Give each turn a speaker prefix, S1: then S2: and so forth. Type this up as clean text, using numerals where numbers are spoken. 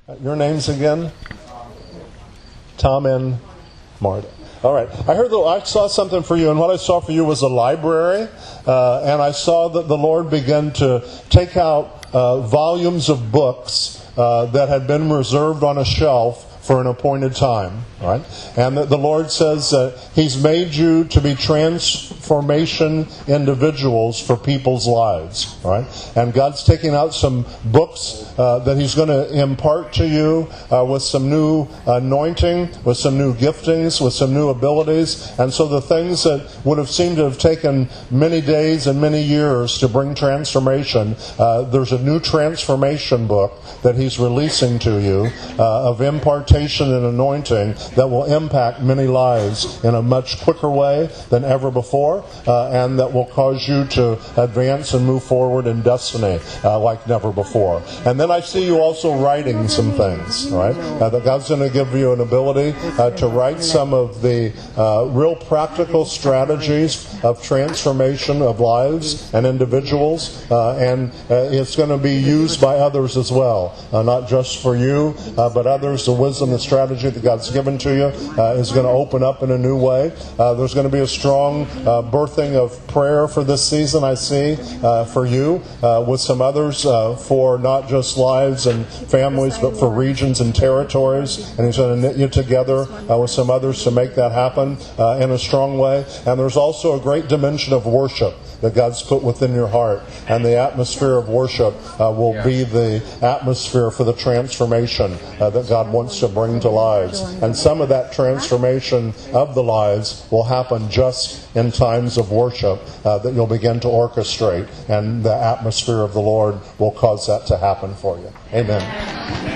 S1: Your names again? Tom and Marta. All right. I saw something for you, and what I saw for you was a library, and I saw that the Lord began to take out volumes of books that had been reserved on a shelf for an appointed time, right? And the Lord says that He's made you to be transformation individuals for people's lives, right? And God's taking out some books that He's going to impart to you with some new anointing, with some new giftings, with some new abilities. And so the things that would have seemed to have taken many days and many years to bring transformation, there's a new transformation book that He's releasing to you of impartation and anointing that will impact many lives in a much quicker way than ever before, and that will cause you to advance and move forward in destiny like never before. And then I see you also writing some things, right? That God's going to give you an ability to write some of the real practical strategies of transformation of lives and individuals, and it's going to be used by others as well, not just for you, but others. The wisdom, the strategy that God's given to you is going to open up in a new way. There's going to be a strong birthing of prayer for this season, I see, for you, with some others for not just lives and families, but for regions and territories. And He's going to knit you together with some others to make that happen in a strong way. And there's also a great dimension of worship that God's put within your heart. And the atmosphere of worship will be the atmosphere for the transformation that God wants to bring to lives. And some of that transformation of the lives will happen just in times of worship that you'll begin to orchestrate. And the atmosphere of the Lord will cause that to happen for you. Amen.